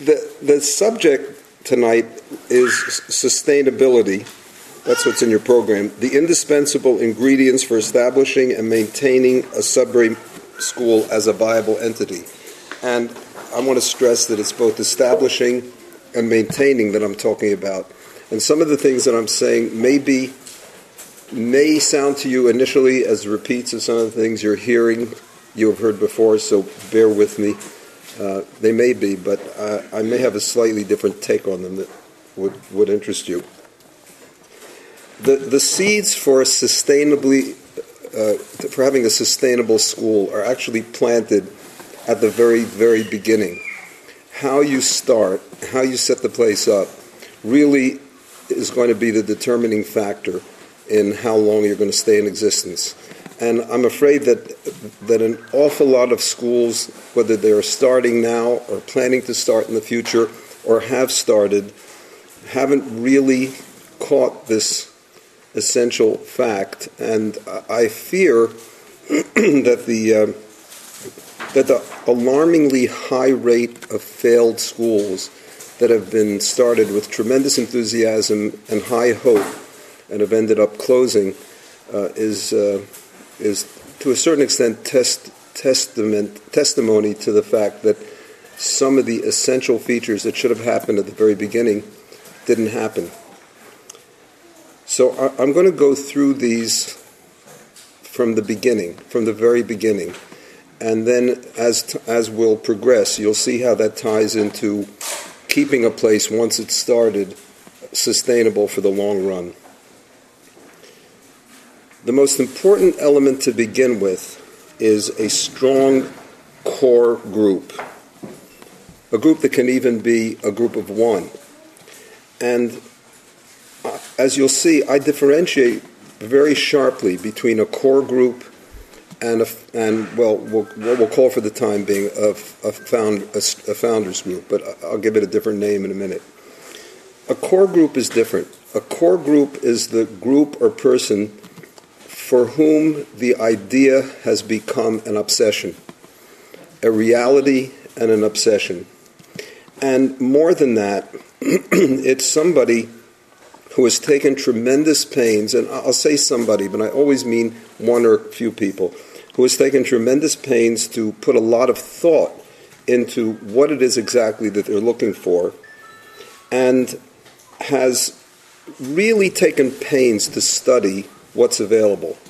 The subject tonight is sustainability. That's what's in your program. The indispensable ingredients for establishing and maintaining a Sudbury school as a viable entity. And I want to stress that it's both establishing and maintaining that I'm talking about. And some of the things that I'm saying may sound to you initially as repeats of some of the things you're hearing, you have heard before, so bear with me. They may be, but I may have a slightly different take on them that would interest you. The seeds for for having a sustainable school are actually planted at the very, very beginning. How you start, how you set the place up, really is going to be the determining factor in how long you're going to stay in existence. And I'm afraid that an awful lot of schools, whether they're starting now or planning to start in the future or have started, haven't really caught this essential fact. And I fear that the alarmingly high rate of failed schools that have been started with tremendous enthusiasm and high hope and have ended up closing is to a certain extent testimony to the fact that some of the essential features that should have happened at the very beginning didn't happen. So I'm going to go through these from the beginning, from the very beginning. And then as we'll progress, you'll see how that ties into keeping a place, once it's started, sustainable for the long run. The most important element to begin with is a strong core group, a group that can even be a group of one. And as you'll see, I differentiate very sharply between a core group and what we'll call for the time being a founders group, but I'll give it a different name in a minute. A core group is different. A core group is the group or person for whom the idea has become an obsession, a reality and an obsession. And more than that, it's somebody who has taken tremendous pains, and I'll say somebody, but I always mean one or a few people, who has taken tremendous pains to put a lot of thought into what it is exactly that they're looking for, and has really taken pains to study what's available.